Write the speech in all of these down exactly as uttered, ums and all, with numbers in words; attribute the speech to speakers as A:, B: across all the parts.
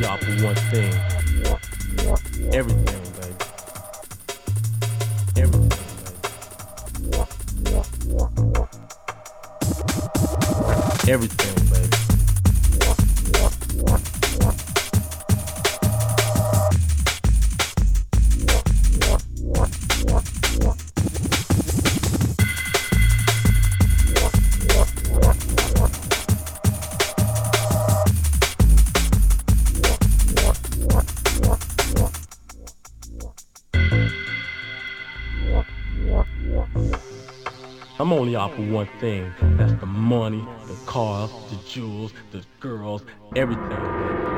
A: only out for one thing. Everything, baby. Everything, baby. Everything, baby. I'm only out for one thing. That's the money, the cars, the jewels, the girls, everything, baby.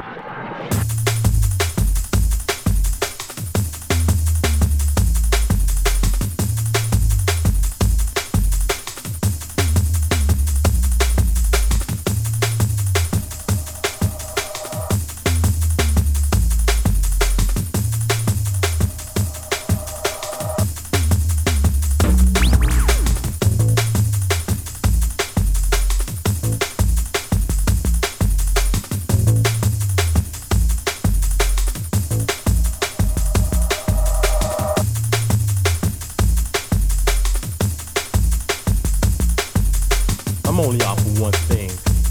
A: I'm only out for one thing.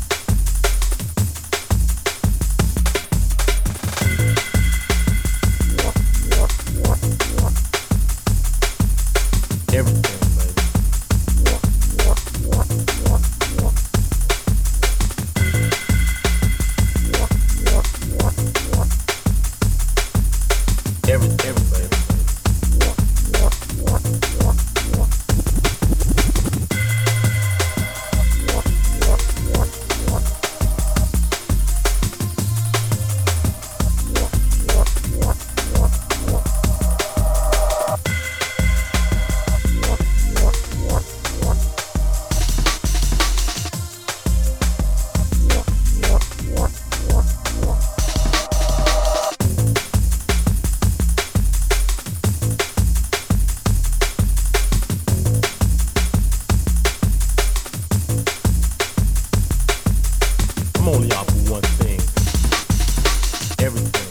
A: Everything, baby. Everything, baby. I'm only out for one thing. Everything.